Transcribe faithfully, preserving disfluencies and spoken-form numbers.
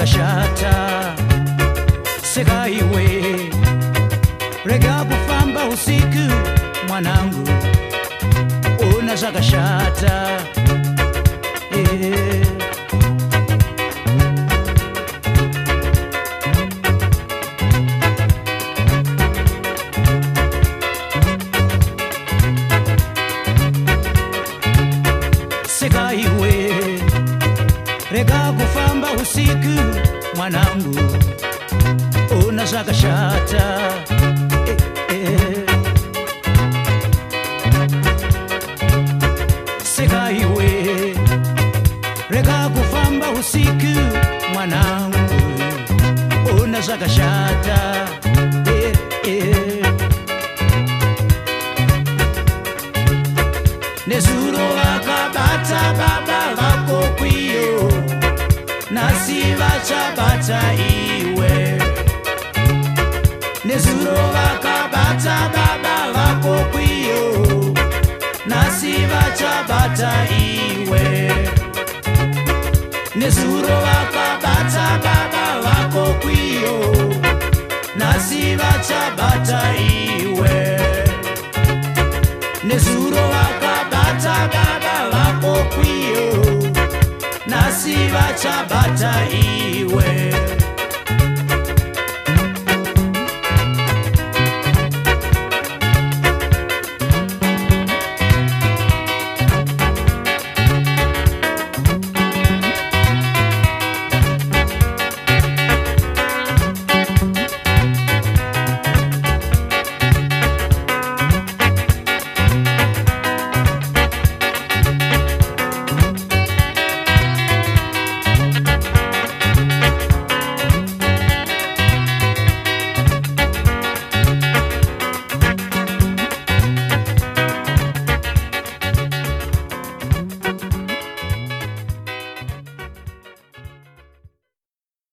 zakashata. Seka iwe, rega kufamba usiku mwanangu, ona zakashata. Yeah. Seka iwe, rega kufamba usiku mwanangu, ona zakashata. Eh, eh. Seka iwe, rega kufamba usiku mwanangu, ona zakashata. Eh, eh. Nezuro akabata baba vako kwiyo, nasi vachabata iwe. Nezuro akabata baba vako kwiyo, nasi vachabata iwe. Nezuro akabata baba vako kwiyo, nasi vachabata iwe. Nezuro akabata baba vako kwiyo, nasi vachabata iwe.